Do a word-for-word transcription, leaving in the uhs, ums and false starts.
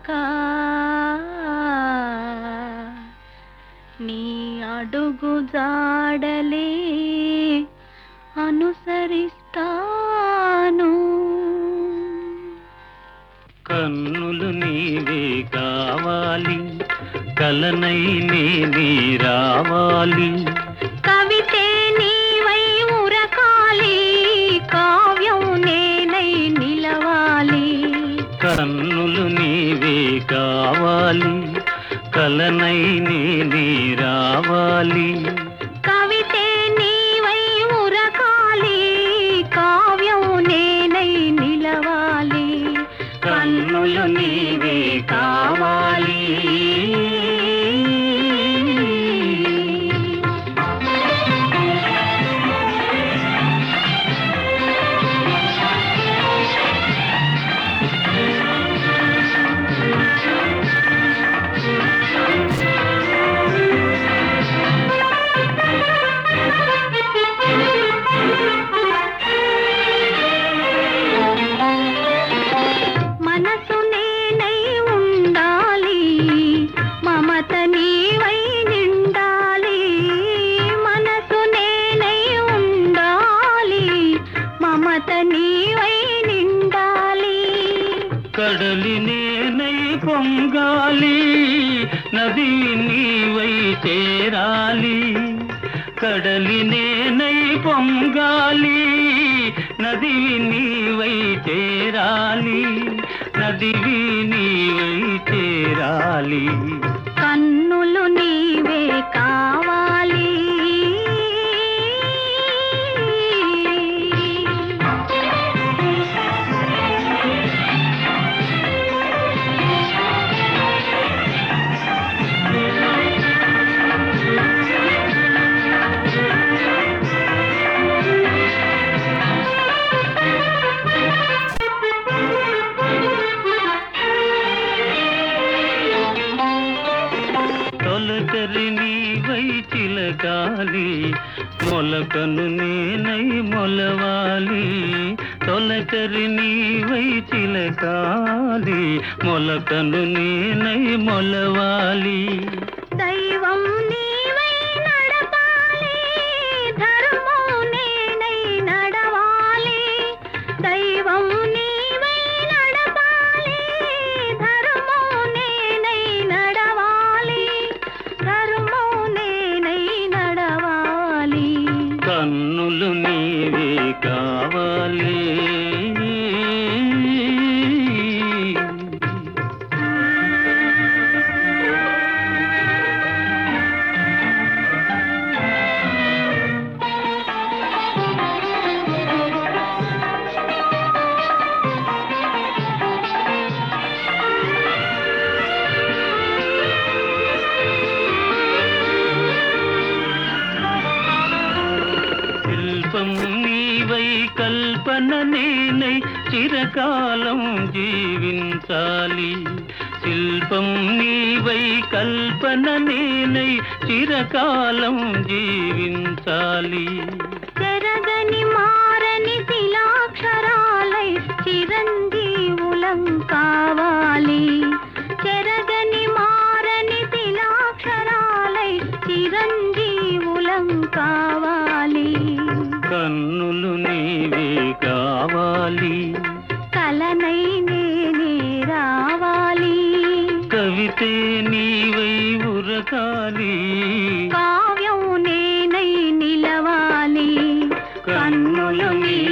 నీ అడుగు జాడలే అనుసరిస్తాను. కన్నులు నీవే కావాలి, కలనై నేనే రావాలి. కవితే నీవై ఉరకాలి, కావ్యం నేనై నిలవాలి. కన్నులు నీవే కావాలి, కలనై నేనే రావాలి. కవితే నీవై ఉరకాలి, కావ్యం నేనై నిలవాలి. కన్నులు నీవే కావాలి. మనసు నేనై ఉండాలి, మమత నీవై నిండాలి. మనసు నేనై ఉండాలి, మమత నీవై నిండాలి. కడలి నేనై పొంగాలి, నది నీవై చేరాలి. కడలి నేనై పొంగాలి, నది నీవై చేరాలి. నదివి నీవై చేరాలి. కన్నులు నీవే కావాలి. తొలకరి నీవై చిలకాలి, మొలకను నేనై మొలవాలి. తొలకరి నీవై చిలకాలి, మొలకను నేనై మొలవాలి. దైవం నీవై నడపాలి, ధర్మం నేనై నడవాలి. దైవం నీవై నడపాలి, ధర్మం నేనై నడవాలి. ధర్మం నేనై నడవాలి. కన్నులు నీవే కావాలి. శిల్పం నీవై కల్పన నేనై చిరకాలం జీవించాలి. శిల్పం నీవై కల్పన నేనై చిరకాలం జీవించాలి. చెరగని మారని శిలాక్షరాలై చిరంజీవులం కావాలి. చెరగని మారని శిలాక్షరాలై చిరంజీవులం కావాలి. కన్నులు నీవే కావాలి, కలనై నేనే రావాలి. కవితే నీవై ఉరకాలి, కావ్యం నేనై నిలవాలి. కన్నులు నీ